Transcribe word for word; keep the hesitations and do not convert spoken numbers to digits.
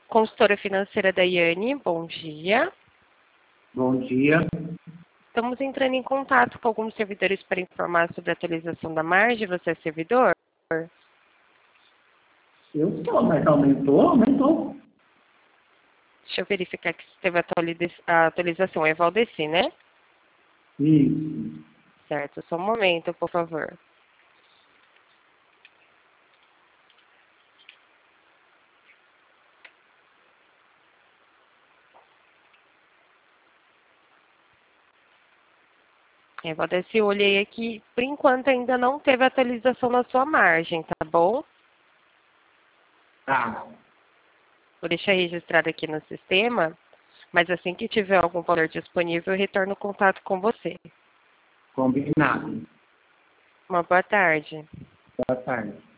Consultora financeira Daiane, bom dia. Bom dia. Estamos entrando em contato com alguns servidores para informar sobre a atualização da margem. Você é servidor? Eu sou, mas aumentou? Aumentou. Deixa eu verificar que teve a atualização. É Valdeci, né? Isso. Certo, só um momento, por favor. É, Valdeci, eu olhei aqui, por enquanto ainda não teve atualização na sua margem, tá bom? Tá. Vou deixar registrado aqui no sistema, mas assim que tiver algum valor disponível, eu retorno contato com você. Combinado. Uma boa tarde. Boa tarde.